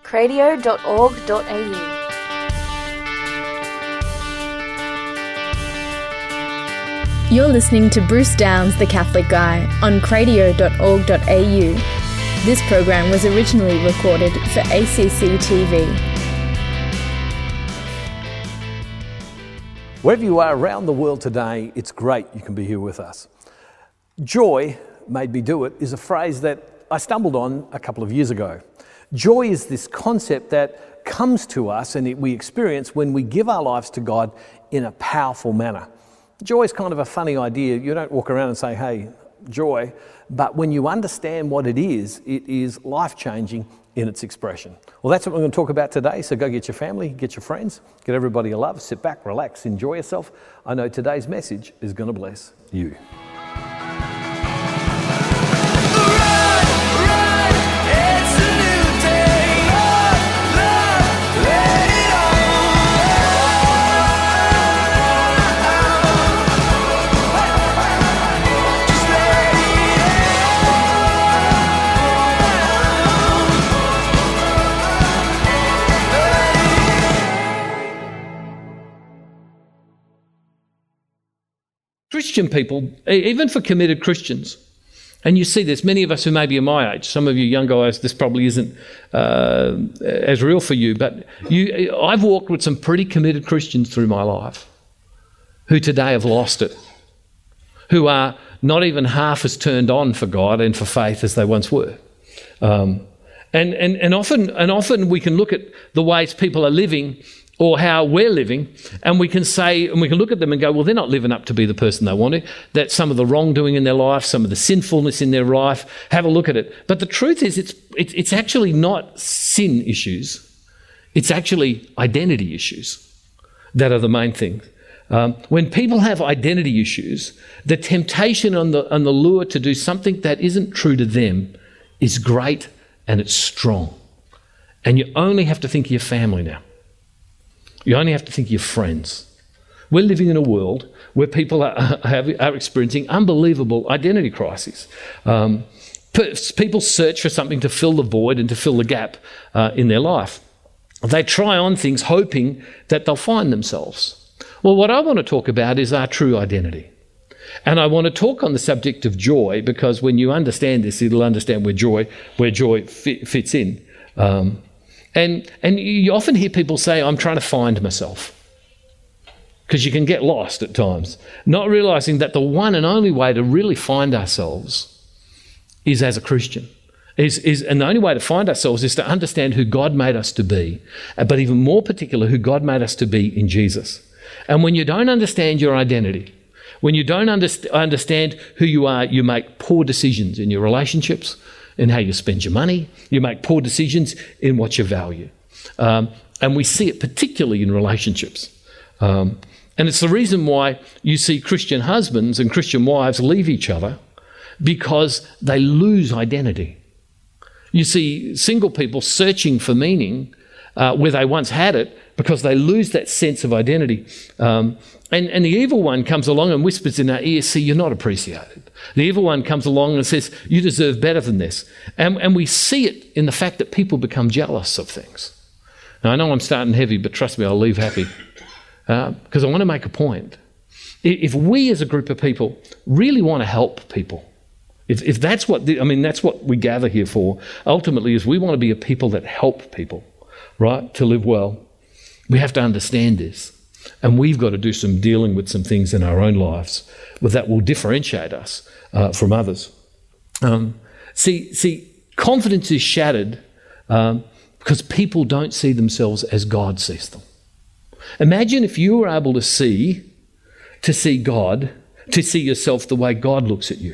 cradio.org.au. You're listening to Bruce Downs, the Catholic Guy, on cradio.org.au. This program was originally recorded for ACC TV. Wherever you are around the world today, it's great you can be here with us. Joy made me do it is a phrase that I stumbled on a couple of years ago. Joy is this concept that comes to us and we experience when we give our lives to God in a powerful manner. Joy is kind of a funny idea. You don't walk around and say, hey, joy. But when you understand what it is life-changing in its expression. Well, that's what we're going to talk about today. So go get your family, get your friends, get everybody you love, sit back, relax, enjoy yourself. I know today's message is going to bless you. Christian people, even for committed Christians, and you see this, many of us who maybe are my age, some of you young guys, this probably isn't as real for you, but I've walked with some pretty committed Christians through my life who today have lost it, who are not even half as turned on for God and for faith as they once were. And often we can look at the ways people are living or how we're living, and we can look at them and go, well, they're not living up to be the person they want to. That's some of the wrongdoing in their life, some of the sinfulness in their life. Have a look at it. But the truth is, it's actually not sin issues. It's actually identity issues that are the main thing. When people have identity issues, the temptation and the lure to do something that isn't true to them is great and it's strong. And you only have to think of your family now. You only have to think of your friends. We're living in a world where people are experiencing unbelievable identity crises. People search for something to fill the void and to fill the gap in their life. They try on things hoping that they'll find themselves. Well, what I want to talk about is our true identity. And I want to talk on the subject of joy because when you understand this, you'll understand where joy fits in. And you often hear people say, I'm trying to find myself. Because you can get lost at times, not realising that the one and only way to really find ourselves is as a Christian. And the only way to find ourselves is to understand who God made us to be, but even more particular, who God made us to be in Jesus. And when you don't understand your identity, when you don't understand who you are, you make poor decisions in your relationships, in how you spend your money. You make poor decisions in what you value. And we see it particularly in relationships. And it's the reason why you see Christian husbands and Christian wives leave each other, because they lose identity. You see single people searching for meaning where they once had it, because they lose that sense of identity. And the evil one comes along and whispers in our ear, see, you're not appreciated. The evil one comes along and says, you deserve better than this. And we see it in the fact that people become jealous of things. Now, I know I'm starting heavy, but trust me, I'll leave happy. Because I want to make a point. If we as a group of people really want to help people, if that's what, that's what we gather here for, ultimately is we want to be a people that help people, right, to live well. We have to understand this. And we've got to do some dealing with some things in our own lives that will differentiate us from others. See, confidence is shattered because people don't see themselves as God sees them. Imagine if you were able to see God, to see yourself the way God looks at you.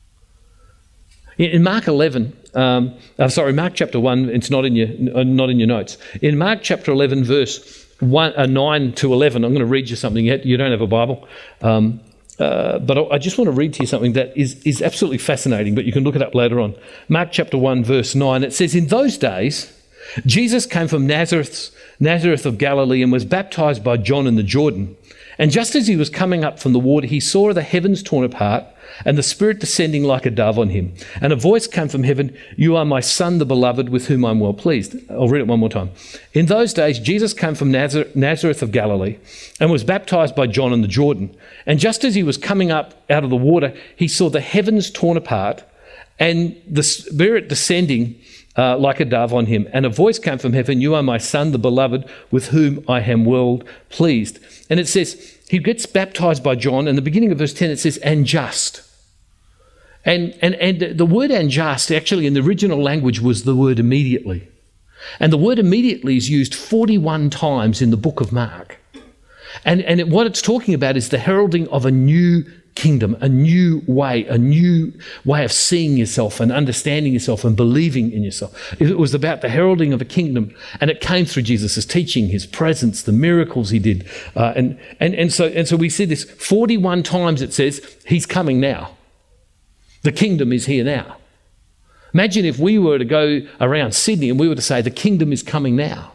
In Mark 11, Mark chapter 1, it's not in your notes. In Mark chapter 11, verse 9 to 11, I'm going to read you something. You don't have a Bible. But I just want to read to you something that is absolutely fascinating, but you can look it up later on. Mark chapter 1, verse 9, it says, in those days, Jesus came from Nazareth of Galilee and was baptized by John in the Jordan. And just as he was coming up from the water, he saw the heavens torn apart and the Spirit descending like a dove on him. And a voice came from heaven, "You are my Son, the beloved, with whom I'm well pleased." I'll read it one more time. In those days, Jesus came from Nazareth of Galilee and was baptized by John in the Jordan. And just as he was coming up out of the water, he saw the heavens torn apart and the Spirit descending like a dove on him. And a voice came from heaven, "You are my Son, the beloved, with whom I am well pleased." And it says, he gets baptized by John, and the beginning of verse 10, it says, "and just." And the word "and just" actually in the original language was the word "immediately." And the word "immediately" is used 41 times in the book of Mark. And what it's talking about is the heralding of a new kingdom, a new way of seeing yourself and understanding yourself and believing in yourself. It was about the heralding of a kingdom, and it came through Jesus' teaching, his presence, the miracles he did. And so we see this 41 times. It says, he's coming now. The kingdom is here now. Imagine if we were to go around Sydney and we were to say, the kingdom is coming now.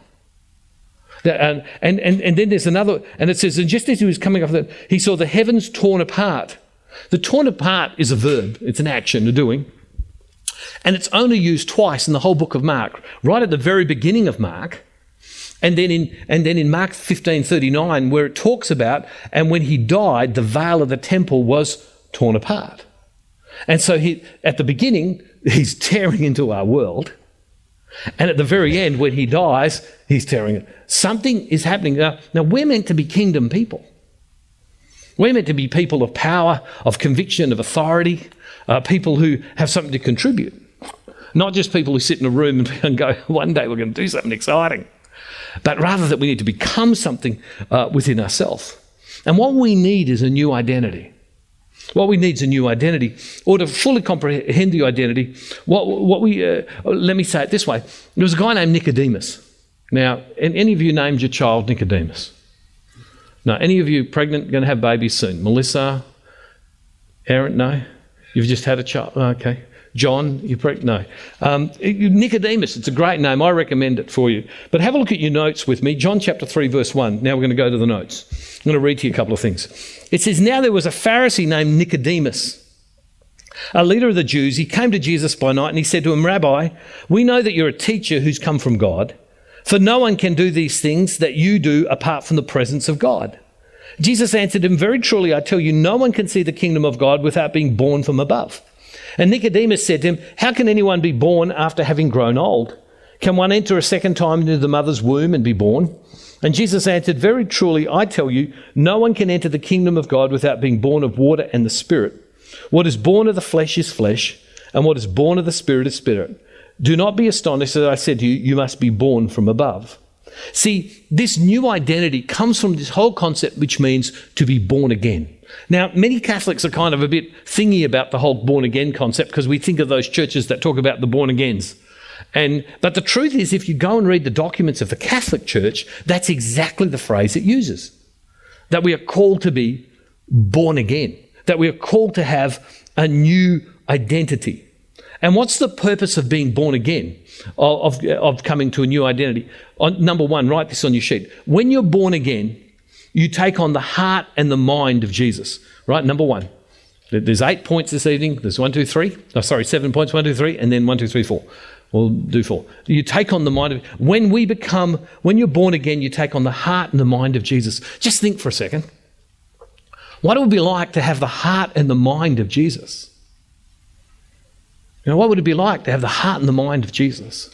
And then there's another, and it says, and just as he was coming up, he saw the heavens torn apart. The torn apart is a verb. It's an action, a doing. And it's only used twice in the whole book of Mark, right at the very beginning of Mark, and then in Mark 15:39, where it talks about, and when he died, the veil of the temple was torn apart. And so at the beginning, he's tearing into our world. And at the very end, when he dies, he's tearing it. Something is happening. Now, we're meant to be kingdom people. We're meant to be people of power, of conviction, of authority, people who have something to contribute. Not just people who sit in a room and go, one day we're going to do something exciting. But rather that we need to become something within ourselves. And what we need is a new identity. What we need is a new identity. Or to fully comprehend the identity, let me say it this way. There was a guy named Nicodemus. Now, any of you named your child Nicodemus? No. Any of you pregnant, going to have babies soon? Melissa? Aaron? No? You've just had a child? Okay. John? You're pregnant? No. Nicodemus, it's a great name. I recommend it for you. But have a look at your notes with me. John chapter 3, verse 1. Now we're going to go to the notes. I'm going to read to you a couple of things. It says, "Now there was a Pharisee named Nicodemus, a leader of the Jews. He came to Jesus by night and he said to him, 'Rabbi, we know that you're a teacher who's come from God, for no one can do these things that you do apart from the presence of God.' Jesus answered him, 'Very truly I tell you, no one can see the kingdom of God without being born from above.' And Nicodemus said to him, 'How can anyone be born after having grown old? Can one enter a second time into the mother's womb and be born?' And Jesus answered, 'Very truly I tell you, no one can enter the kingdom of God without being born of water and the Spirit. What is born of the flesh is flesh, and what is born of the Spirit is spirit. Do not be astonished that I said to you, you must be born from above.'" See, this new identity comes from this whole concept which means to be born again. Now, many Catholics are kind of a bit thingy about the whole born again concept because we think of those churches that talk about the born agains. But the truth is, if you go and read the documents of the Catholic Church, that's exactly the phrase it uses. That we are called to be born again. That we are called to have a new identity. And what's the purpose of being born again? Of coming to a new identity? Number one, write this on your sheet. When you're born again, you take on the heart and the mind of Jesus. Right? Number one. There's 8 points this evening. There's 7 points, 1, 2, 3, and then 1, 2, 3, 4. We'll do 4. You take on the mind of... When you're born again, you take on the heart and the mind of Jesus. Just think for a second. What it would be like to have the heart and the mind of Jesus? What would it be like to have the heart and the mind of Jesus?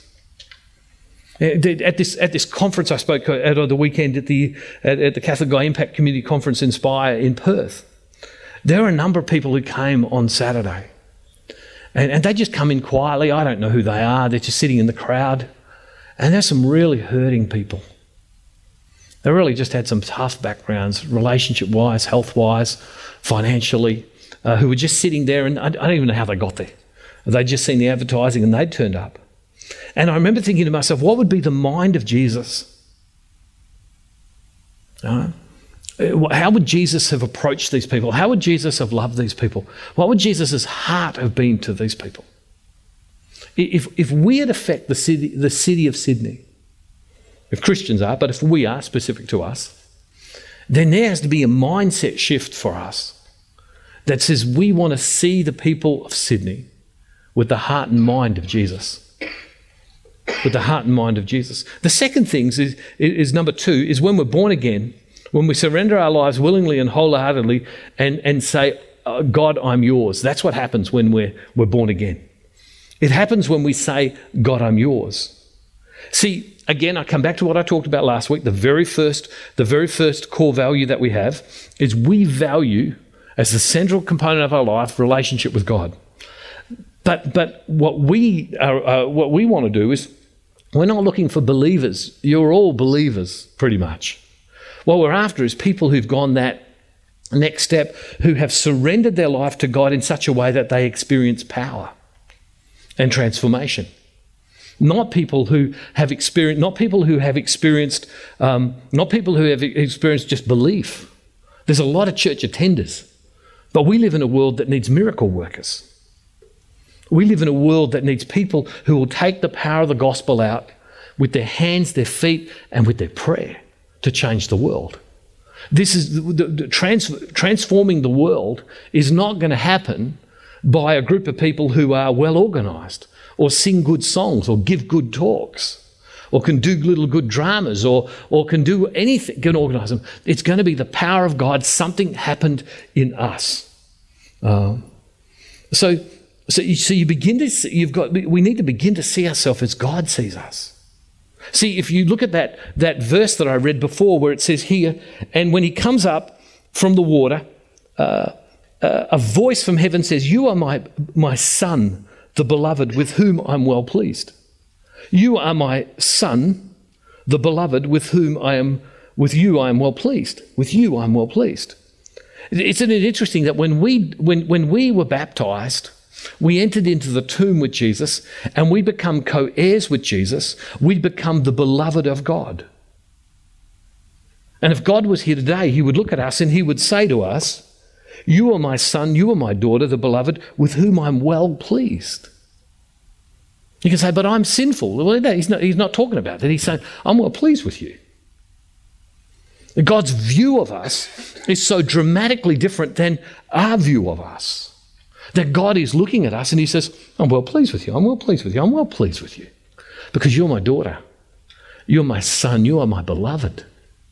At this conference I spoke at on the weekend at the Catholic Guy Impact Community Conference Inspire in Perth, there were a number of people who came on Saturday. And they just come in quietly. I don't know who they are. They're just sitting in the crowd. And there's some really hurting people. They really just had some tough backgrounds, relationship-wise, health-wise, financially, who were just sitting there, and I don't even know how they got there. They'd just seen the advertising and they'd turned up. And I remember thinking to myself, what would be the mind of Jesus? How would Jesus have approached these people? How would Jesus have loved these people? What would Jesus' heart have been to these people? If we'd affect the city of Sydney, if Christians are, but if we are, specific to us, then there has to be a mindset shift for us that says we want to see the people of Sydney with the heart and mind of Jesus. With the heart and mind of Jesus. The second thing is number 2, is when we're born again, when we surrender our lives willingly and wholeheartedly and say, God, I'm yours. That's what happens when we're born again. It happens when we say, God, I'm yours. See, again, I come back to what I talked about last week. The very first core value that we have is we value, as the central component of our life, relationship with God. But what we want to do is, we're not looking for believers. You're all believers, pretty much. What we're after is people who've gone that next step, who have surrendered their life to God in such a way that they experience power and transformation. Not people who have experienced just belief. There's a lot of church attenders, but we live in a world that needs miracle workers. We live in a world that needs people who will take the power of the gospel out with their hands, their feet, and with their prayer to change the world. This is transforming the world is not going to happen by a group of people who are well organised or sing good songs or give good talks or can do little good dramas or can do anything, can organise them. It's going to be the power of God. Something happened in us. So you begin to see, we need to begin to see ourselves as God sees us. See, if you look at that verse that I read before, where it says here, and when he comes up from the water, a voice from heaven says, "You are my son, the beloved, with whom I'm well pleased. You are my son, the beloved, with you I am well pleased. With you I'm well pleased." Isn't it interesting that when we were baptized, we entered into the tomb with Jesus and we become co-heirs with Jesus. We become the beloved of God. And if God was here today, he would look at us and he would say to us, "You are my son, you are my daughter, the beloved, with whom I'm well pleased." You can say, "But I'm sinful." Well, no, he's not talking about that. He's saying, "I'm well pleased with you." God's view of us is so dramatically different than our view of us. That God is looking at us and he says, "I'm well pleased with you, I'm well pleased with you, I'm well pleased with you. Because you're my daughter, you're my son, you are my beloved."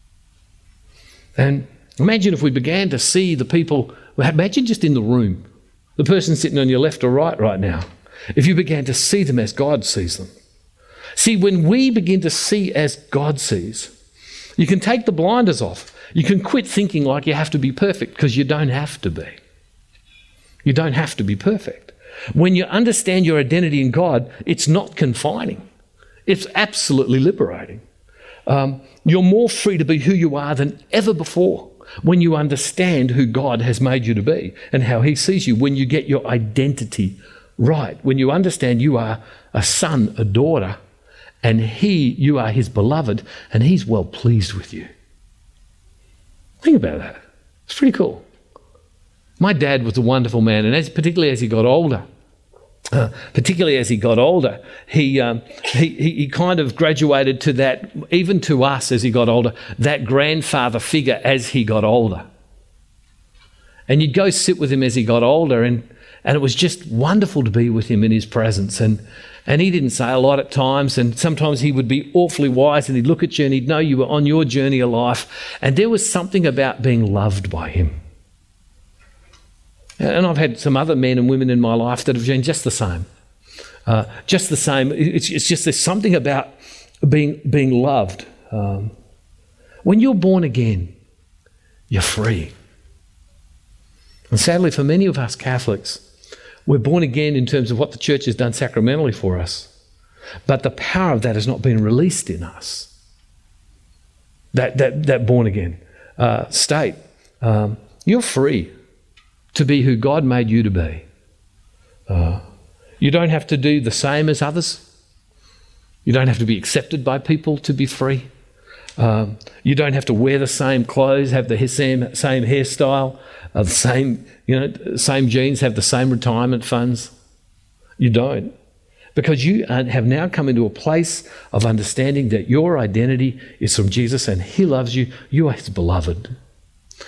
And imagine if we began to see the people, imagine just in the room, the person sitting on your left or right now, if you began to see them as God sees them. See, when we begin to see as God sees, you can take the blinders off. You can quit thinking like you have to be perfect, because you don't have to be. You don't have to be perfect. When you understand your identity in God, it's not confining. It's absolutely liberating. You're more free to be who you are than ever before when you understand who God has made you to be and how he sees you, when you get your identity right, when you understand you are a son, a daughter, and you are his beloved, and he's well pleased with you. Think about that. It's pretty cool. My dad was a wonderful man, and particularly as he got older, he kind of graduated to that, even to us as he got older, that grandfather figure as he got older. And you'd go sit with him as he got older, and it was just wonderful to be with him in his presence. And he didn't say a lot at times, and sometimes he would be awfully wise, and he'd look at you and he'd know you were on your journey of life. And there was something about being loved by him. And I've had some other men and women in my life that have been just the same. Just the same. It's just there's something about being loved. When you're born again, you're free. And sadly, for many of us Catholics, we're born again in terms of what the church has done sacramentally for us. But the power of that has not been released in us. That born again state. You're free to be who God made you to be. You don't have to do the same as others. You don't have to be accepted by people to be free. You don't have to wear the same clothes, have the same hairstyle, the same jeans, have the same retirement funds. You don't. Because you have now come into a place of understanding that your identity is from Jesus and he loves you. You are his beloved.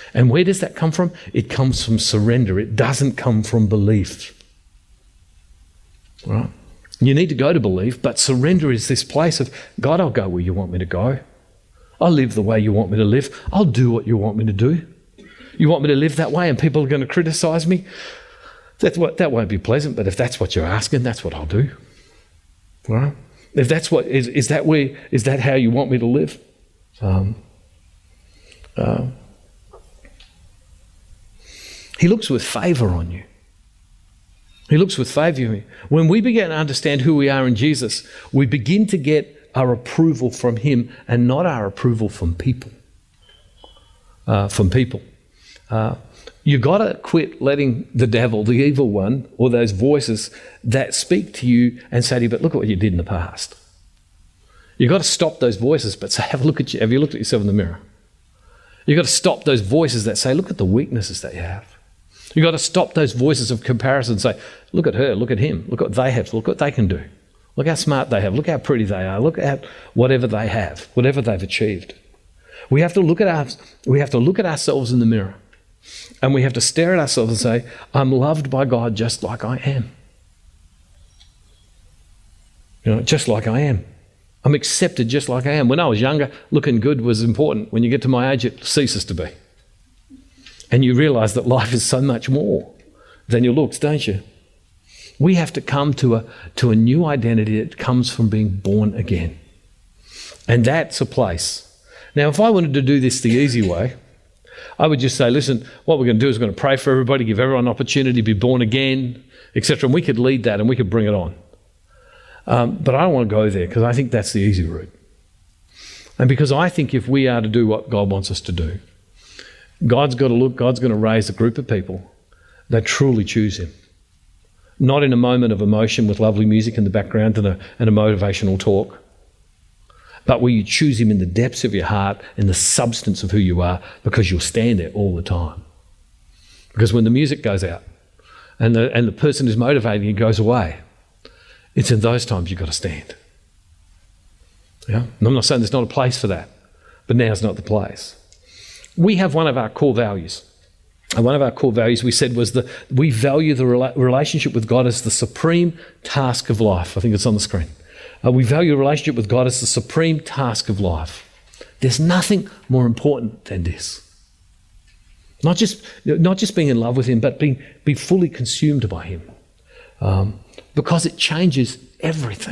And where does that come from? It comes from surrender. It doesn't come from belief. All right? You need to go to belief, but surrender is this place of, God, I'll go where you want me to go. I'll live the way you want me to live. I'll do what you want me to do. You want me to live that way and people are going to criticize me? That won't be pleasant, but if that's what you're asking, that's what I'll do. All right? If that's what, is that how you want me to live? He looks with favour on you. He looks with favour on you. When we begin to understand who we are in Jesus, we begin to get our approval from him and not our approval from people. You've got to quit letting the devil, the evil one, or those voices that speak to you and say to you, but look at what you did in the past. You've got to stop those voices, but say, have you looked at yourself in the mirror? You've got to stop those voices that say, look at the weaknesses that you have. You've got to stop those voices of comparison and say, look at her, look at him, look what they have, look what they can do. Look how smart they have, look how pretty they are, look at whatever they have, whatever they've achieved. We have to look at ourselves in the mirror. And we have to stare at ourselves and say, I'm loved by God just like I am. Just like I am. I'm accepted just like I am. When I was younger, looking good was important. When you get to my age, it ceases to be. And you realise that life is so much more than your looks, don't you? We have to come to a new identity that comes from being born again. And that's a place. Now, if I wanted to do this the easy way, I would just say, listen, what we're going to do is we're going to pray for everybody, give everyone an opportunity to be born again, etc. And we could lead that and we could bring it on. But I don't want to go there because I think that's the easy route. And because I think if we are to do what God wants us to do, God's going to raise a group of people that truly choose him. Not in a moment of emotion with lovely music in the background and a motivational talk, but where you choose him in the depths of your heart, in the substance of who you are, because you'll stand there all the time. Because when the music goes out and the person who's motivating you goes away, it's in those times you've got to stand. Yeah? And I'm not saying there's not a place for that, but now's not the place. We have one of our core values. And one of our core values we said was we value the relationship with God as the supreme task of life. I think it's on the screen. We value a relationship with God as the supreme task of life. There's nothing more important than this. Not just being in love with him, but be fully consumed by him. Because it changes everything.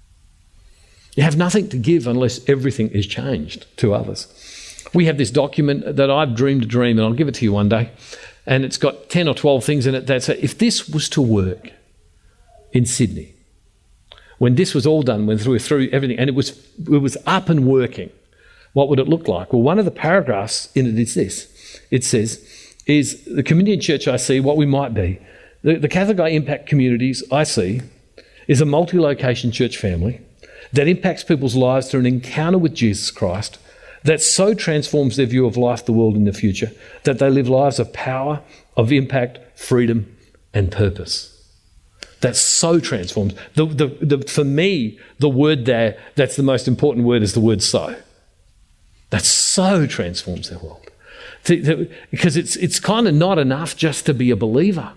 You have nothing to give unless everything is changed to others. We have this document that I've dreamed a dream, and I'll give it to you one day. And it's got 10 or 12 things in it that say, if this was to work in Sydney, when this was all done, went through everything, and it was up and working, what would it look like? Well, one of the paragraphs in it is this. It says, is the community and church I see, what we might be, the Catholic Eye Impact Communities I see is a multi-location church family that impacts people's lives through an encounter with Jesus Christ that so transforms their view of life, the world and the future, that they live lives of power, of impact, freedom and purpose. That so transforms. For me, the word there, that's the most important word, is the word so. That so transforms their world. Because it's kind of not enough just to be a believer.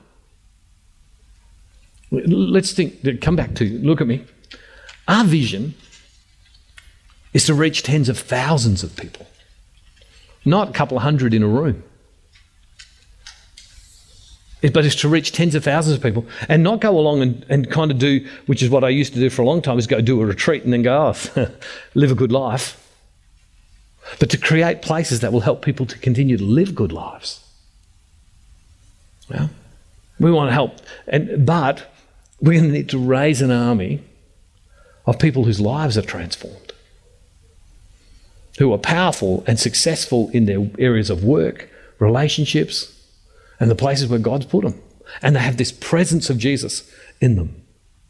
Let's think, come back to, look at me. Our vision is to reach tens of thousands of people, not a couple of hundred in a room. But it's to reach tens of thousands of people and not go along and kind of do, which is what I used to do for a long time, is go do a retreat and then go, live a good life. But to create places that will help people to continue to live good lives. Well, we want to help, but we're going to need to raise an army of people whose lives are transformed, who are powerful and successful in their areas of work, relationships, and the places where God's put them. And they have this presence of Jesus in them.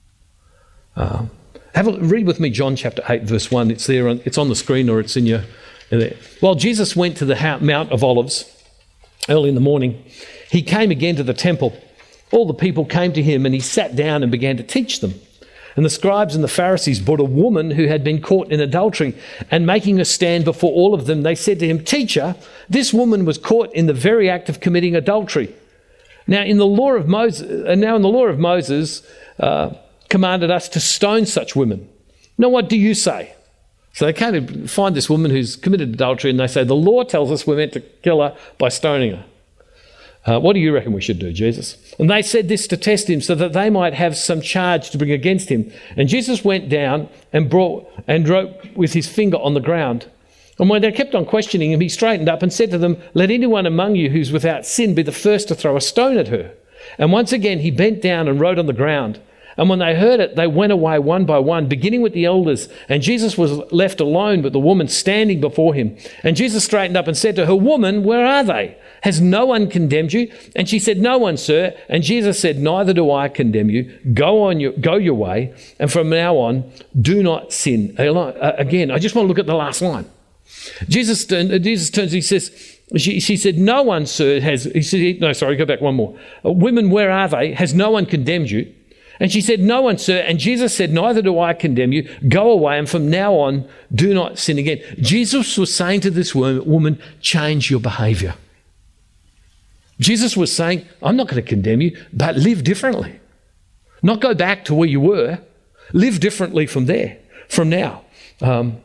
Read with me John chapter 8, verse 1. It's there. It's on the screen, or it's in there. While Jesus went to the Mount of Olives early in the morning, he came again to the temple. All the people came to him, and he sat down and began to teach them. And the scribes and the Pharisees brought a woman who had been caught in adultery, and making her stand before all of them, they said to him, "Teacher, this woman was caught in the very act of committing adultery. Now in the law of Moses commanded us to stone such women. Now what do you say?" So they came to find this woman who's committed adultery, and they say, "The law tells us we're meant to kill her by stoning her. What do you reckon we should do, Jesus?" And they said this to test him, so that they might have some charge to bring against him. And Jesus went down and wrote with his finger on the ground. And when they kept on questioning him, he straightened up and said to them, "Let anyone among you who's without sin be the first to throw a stone at her." And once again he bent down and wrote on the ground. And when they heard it, they went away one by one, beginning with the elders. And Jesus was left alone with the woman standing before him. And Jesus straightened up and said to her, "Woman, where are they? Has no one condemned you?" And she said, "No one, sir." And Jesus said, "Neither do I condemn you. Go your way. And from now on, do not sin." Again, I just want to look at the last line. Jesus turns, he says, she said, "No one, sir, has," he said, no, sorry, go back one more. "Women, where are they? Has no one condemned you?" And she said, "No one, sir." And Jesus said, "Neither do I condemn you. Go away, and from now on, do not sin again." Jesus was saying to this woman, change your behaviour. Jesus was saying, I'm not going to condemn you, but live differently. Not go back to where you were. Live differently from there, from now. And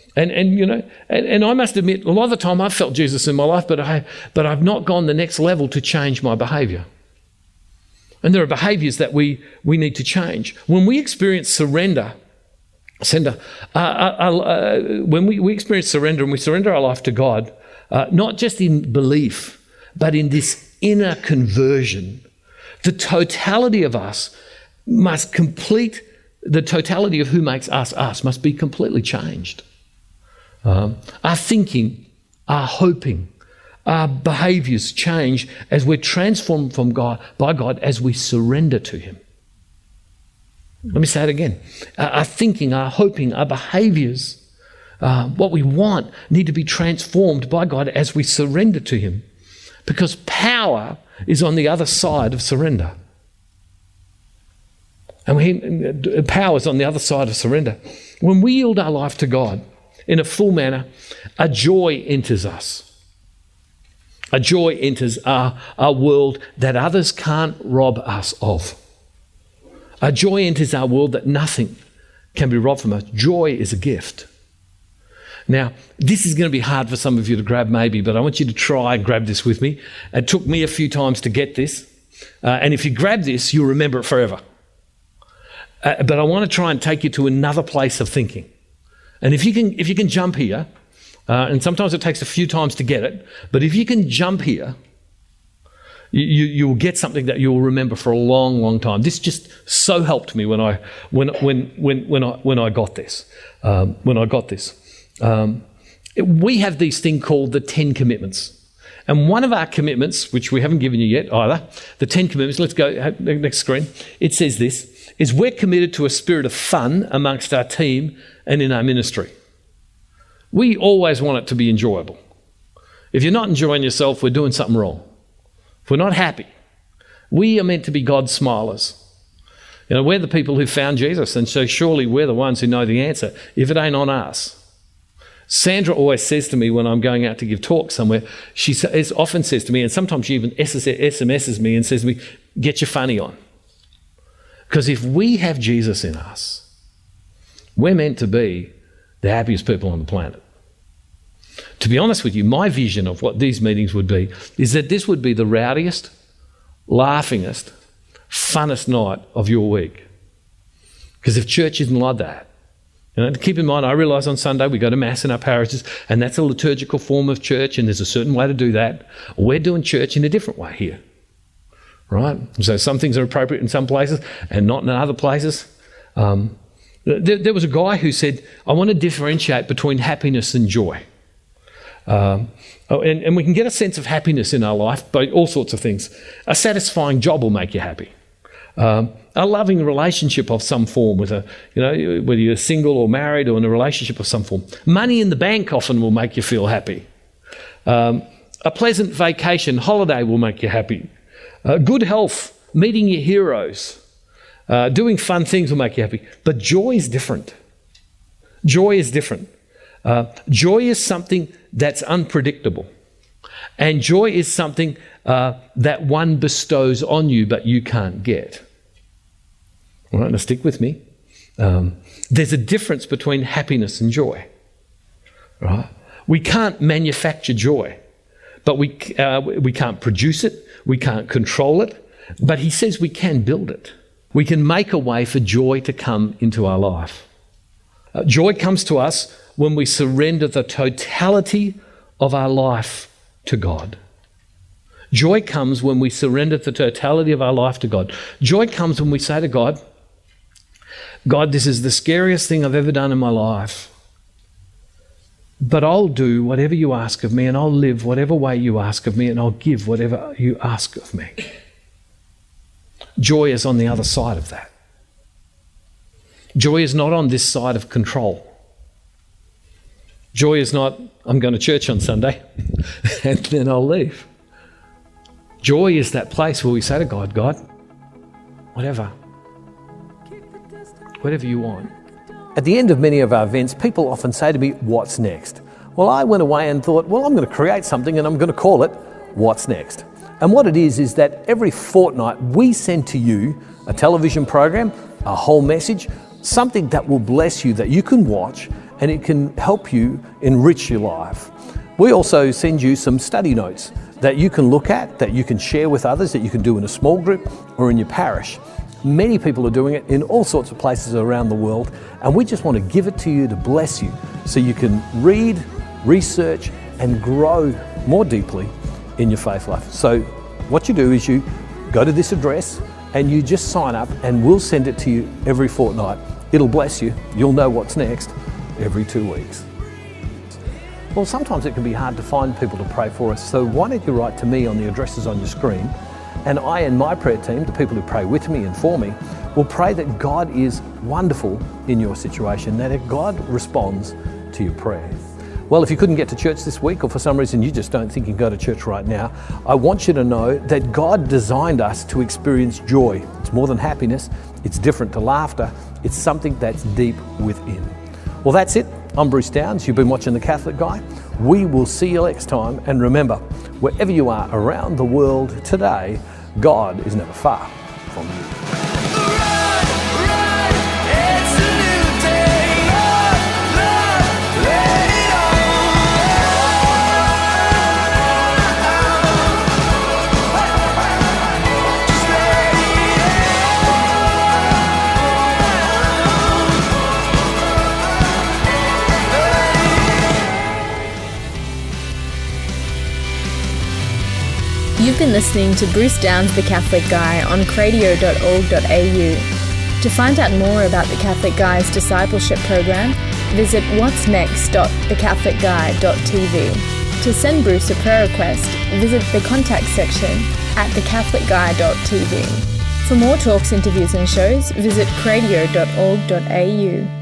I must admit, a lot of the time I've felt Jesus in my life, but I've not gone the next level to change my behaviour. And there are behaviours that we need to change. When we experience surrender, when we experience surrender and we surrender our life to God, not just in belief, but in this inner conversion, the totality of us must complete, the totality of who makes us us must be completely changed. Our thinking, our hoping, our behaviours change as we're transformed by God as we surrender to him. Let me say it again. Our thinking, our hoping, our behaviours, what we want need to be transformed by God as we surrender to him. Because power is on the other side of surrender. And power is on the other side of surrender. When we yield our life to God in a full manner, a joy enters us. A joy enters our world that others can't rob us of. A joy enters our world that nothing can be robbed from us. Joy is a gift. Now, this is going to be hard for some of you to grab maybe, but I want you to try and grab this with me. It took me a few times to get this. And if you grab this, you'll remember it forever. But I want to try and take you to another place of thinking. And if you can jump here, and sometimes it takes a few times to get it, but if you can jump here, you will get something that you will remember for a long, long time. This just so helped me when I got this. We have these thing called the 10 Commitments. And one of our commitments, which we haven't given you yet either, the 10 Commitments, let's go, next screen, it says this, is we're committed to a spirit of fun amongst our team and in our ministry. We always want it to be enjoyable. If you're not enjoying yourself, we're doing something wrong. If we're not happy, we are meant to be God's smilers. You know, we're the people who found Jesus, and so surely we're the ones who know the answer, if it ain't on us. Sandra always says to me when I'm going out to give talks somewhere, she often says to me, and sometimes she even SMSs me and says to me, get your funny on. Because if we have Jesus in us, we're meant to be the happiest people on the planet. To be honest with you, my vision of what these meetings would be is that this would be the rowdiest, laughingest, funnest night of your week. Because if church isn't like that, you know, keep in mind, I realise on Sunday we go to Mass in our parishes, and that's a liturgical form of church, and there's a certain way to do that. We're doing church in a different way here, right? So some things are appropriate in some places and not in other places. There was a guy who said, I want to differentiate between happiness and joy. And we can get a sense of happiness in our life by all sorts of things. A satisfying job will make you happy. A loving relationship of some form with whether you're single or married or in a relationship of some form. Money in the bank often will make you feel happy. A pleasant vacation, holiday will make you happy. Good health, meeting your heroes. Doing fun things will make you happy. But joy is different. Joy is different. Joy is something that's unpredictable. And joy is something that one bestows on you but you can't get. All right, now stick with me. There's a difference between happiness and joy. Right? We can't manufacture joy, but we can't produce it, we can't control it, but he says we can build it. We can make a way for joy to come into our life. Joy comes to us when we surrender the totality of our life to God. Joy comes when we surrender the totality of our life to God. Joy comes when we say to God, God, this is the scariest thing I've ever done in my life. But I'll do whatever you ask of me, and I'll live whatever way you ask of me, and I'll give whatever you ask of me. Joy is on the other side of that. Joy is not on this side of control. Joy is not, I'm going to church on Sunday and then I'll leave. Joy is that place where we say to God, God, whatever you want. At the end of many of our events, people often say to me, what's next? Well, I went away and thought, well, I'm going to create something and I'm going to call it What's Next. And what it is that every fortnight we send to you a television program, a whole message, something that will bless you, that you can watch and it can help you enrich your life. We also send you some study notes that you can look at, that you can share with others, that you can do in a small group or in your parish. Many people are doing it in all sorts of places around the world, and we just want to give it to you to bless you so you can read, research and grow more deeply in your faith life. So what you do is you go to this address and you just sign up and we'll send it to you every fortnight. It'll bless you. You'll know what's next every 2 weeks. Well, sometimes it can be hard to find people to pray for us, so why don't you write to me on the addresses on your screen, and I and my prayer team, the people who pray with me and for me, will pray that God is wonderful in your situation, that God responds to your prayer. Well, if you couldn't get to church this week, or for some reason you just don't think you can go to church right now, I want you to know that God designed us to experience joy. It's more than happiness, it's different to laughter, it's something that's deep within. Well, that's it. I'm Bruce Downs. You've been watching The Catholic Guy. We will see you next time. And remember, wherever you are around the world today, God is never far from you. You've been listening to Bruce Downs The Catholic Guy on cradio.org.au. To find out more about The Catholic Guy's discipleship program, visit whatsnext.thecatholicguy.tv. To send Bruce a prayer request, visit the contact section at thecatholicguy.tv. For more talks, interviews and shows, visit cradio.org.au.